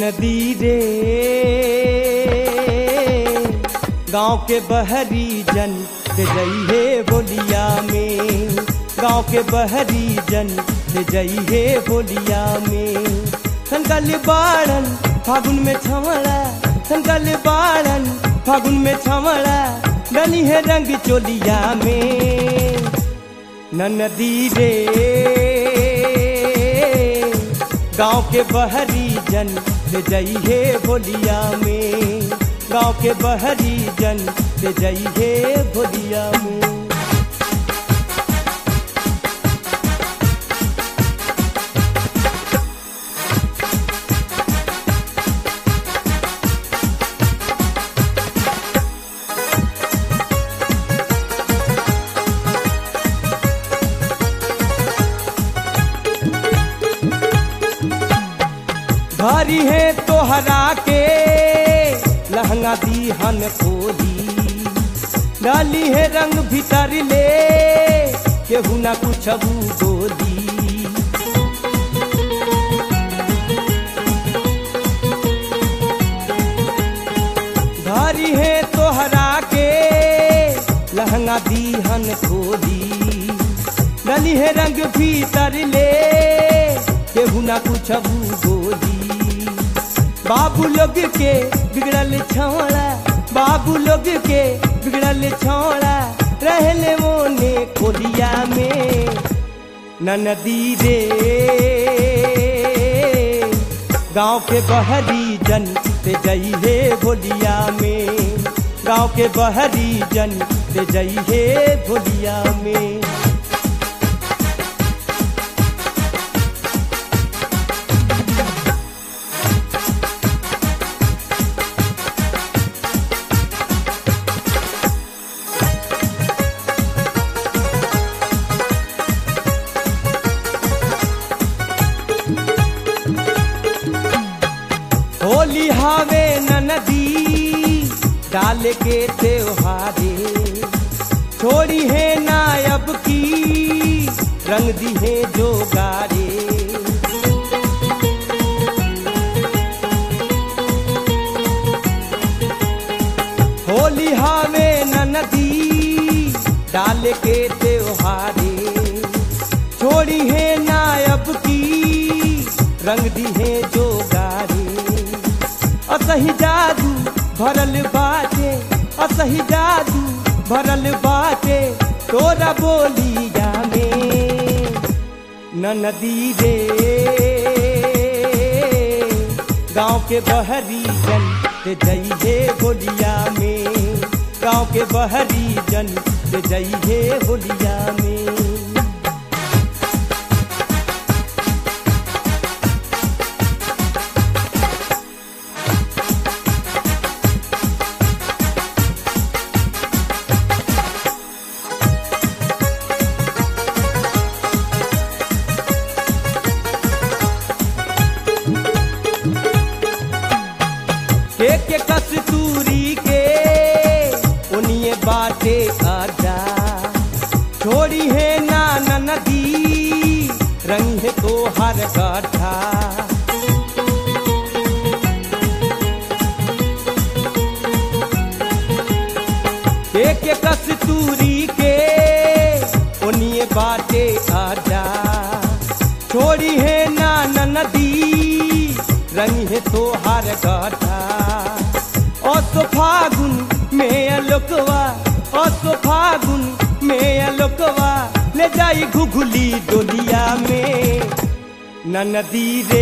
नदी रे गांव के बहरी जन से जइहे बोलिया में, गांव के बहरी जन से जइहे बोलिया में। संकल बाड़न फागुन में छमड़ा, संकल बाड़न फागुन में छमड़ा, डली है रंग चोलिया में। नदी रे गांव के बहरी जन से जइहे बोलिया में, गांव के बहरी जन से जइहे बोलिया में। भारी है तोहरा के लहंगा दीहन खोली, डाली है रंग भीतर ले केहू ना कुछ बोली। भारी है तोहरा के लहंगा दीहन खोली, डाली है रंग भीतर ले केहू ना कुछ बोली। बाबू लोग के बिगड़ल छौड़ा, बाबू लोग के बिगड़ल छौड़ा, रहले मोने खोलिया में। नदी रे गांव के बहरी जन से जइहे बोलिया में, गांव के बहरी जन से जइहे बोलिया में। होली हावे नदी डाल के त्योहारे, छोड़ी है नायब की रंग दी है जो गारे। होली हावे नदी डाल के त्योहारे, छोड़ी है नायब की रंग दी है जो गारे। असही जादू भरल बाटे, असही जादू भरल बाटे तोरा बोलिया में। नदी रे गांव के बहरी जन से जइहे बोलिया में, गांव के बहरी जन से जइहे बोलिया में। के कस्तूरी के उनिए बाटे आजा, छोड़ी है ना नदी रंग है तो हर गाठा। के कस्तूरी के उनिए बाटे आजा, छोड़ी है ना नदी रंग है तो हर गाठा। असो फागुन में अलोकवा, असो फागुन में अलोकवा, ले जाई घुघुली डोलिया में। नदी रे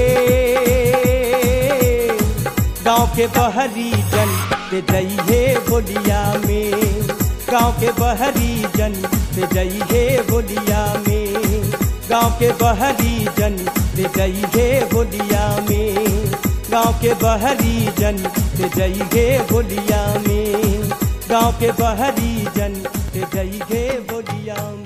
गांव के बहरी जन से जइहे बोलिया में, गांव के बहरी जन से जइहे बोलिया में, गांव के बहरी जन से जइहे बोलिया में, गांव के बहरी जन से जइहे बोलिया में, गांव के बहरी जन से जइहे बोलिया में।